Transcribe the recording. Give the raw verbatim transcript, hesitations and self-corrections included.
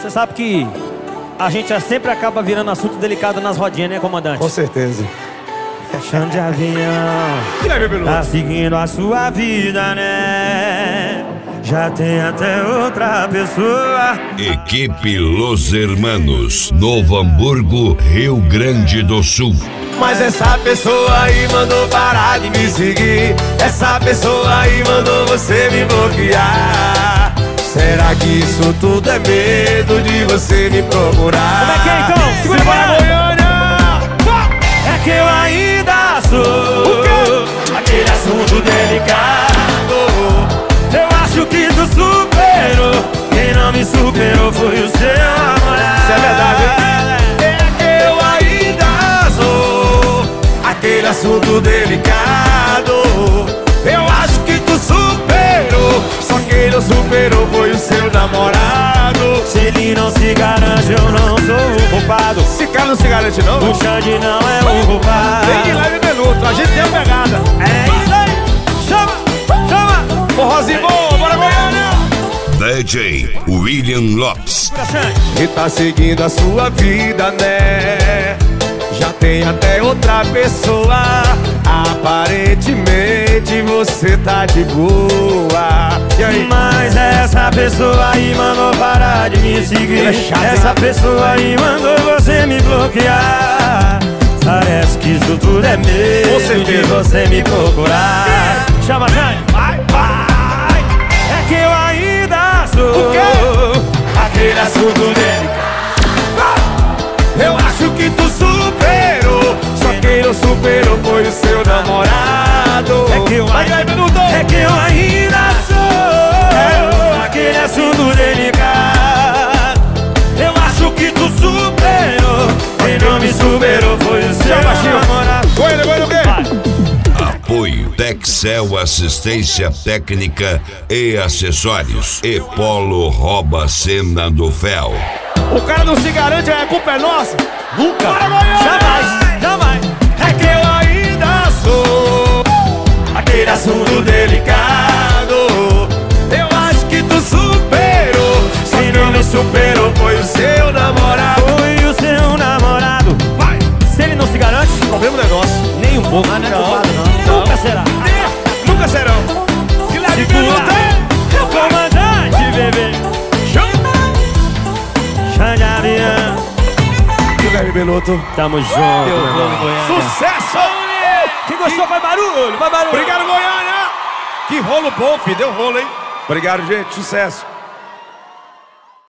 Você sabe que a gente sempre acaba virando assunto delicado nas rodinhas, né, comandante? Com certeza. Chão de avião, tá seguindo a sua vida, né? Já tem até outra pessoa. Equipe Los Hermanos, Novo Hamburgo, Rio Grande do Sul. Mas essa pessoa aí mandou parar de me seguir. Essa pessoa aí mandou você me bloquear. Será que isso tudo é medo de você me procurar? Como é que é então? Segura a Goiânia! É que eu ainda sou aquele assunto delicado. Eu acho que tu superou. Quem não me superou foi o seu namorado. Isso é verdade, hein? É que eu ainda sou aquele assunto delicado. Eu acho que tu superou. Só quem não superou foi o seu namorado. Se ele não se garante, eu não sou o culpado. Esse cara não se garante não, O Xande não é o culpado. Vem de leve minuto, a gente tem uma pegada. É isso aí. Chama, chama. Forrozinho bom, bora Goiânia. D J William Lopes. E tá seguindo a sua vida, né? Já tem até outra pessoa. Aparentemente você tá de boa. E aí? Mas essa pessoa aí mandou parar de me seguir. É chato, essa hein? pessoa aí mandou você me bloquear. Parece que isso tudo é Com medo de certeza. você me procurar. Chama, Jane. Vai, vai. É que eu ainda sou O quê? aquele assunto dele. Eu acho que tu superou. Só quem não superou foi o seu namorado. É que eu Vai, ainda- vai, minuto. É que eu ainda sou aquele assunto delicado. Eu acho que tu superou. Quem não me superou foi o seu Tchau, baixinho. namorado. Goiânia, Goiânia, o quê? Apoio Texel Assistência Técnica e Acessórios. E Polo Rouba Cena do Fel. O cara não se garante, a culpa é nossa. Nunca, Bora, Goiânia! jamais, jamais. É que eu ainda sou aquele assunto delicado. Eu acho que tu superou. Só quem não superou foi o seu namorado. Foi o seu namorado. Vai! Se ele não se garante, O problema não é nosso. nem um pouco, mas não é Não. culpado, não. Nunca será. Nunca serão. Que leve minuto, hein? Comandante, bebê. Xande Avião. Que leve minuto. Tamo junto, meu irmão. Sucesso! Quem gostou, faz barulho, faz barulho. Obrigado, Goiânia! Que rolo bom, filho. Deu rolo, hein? Obrigado, gente. Sucesso.